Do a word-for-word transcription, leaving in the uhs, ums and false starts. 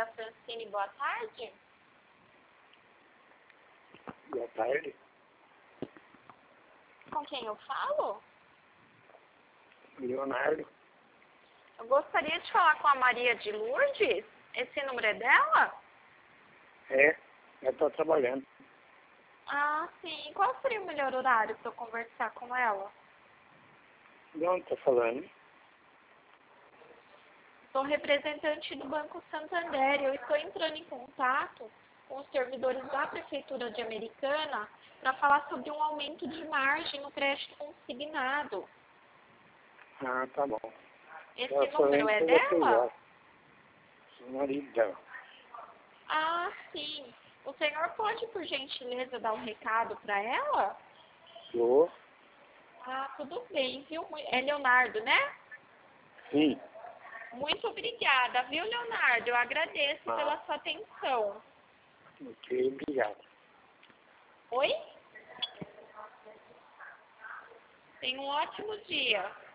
senhora Francine, boa tarde. Boa tarde. Com quem eu falo? Leonardo. Eu gostaria de falar com a Maria de Lourdes. Esse número é dela? É, eu estou trabalhando. Ah, sim. Qual seria o melhor horário para eu conversar com ela? De onde está falando? Sou representante do Banco Santander. Eu estou entrando em contato com os servidores da Prefeitura de Americana para falar sobre um aumento de margem no crédito consignado. Ah, tá bom. Esse Eu número é dela? Sou o marido dela. Ah, sim. O senhor pode, por gentileza, dar um recado para ela? Sou? Ah, tudo bem, viu? É Leonardo, né? Sim. Muito obrigada, viu, Leonardo? Eu agradeço Ah. pela sua atenção. Ok, obrigado. Oi? Tenha um ótimo dia.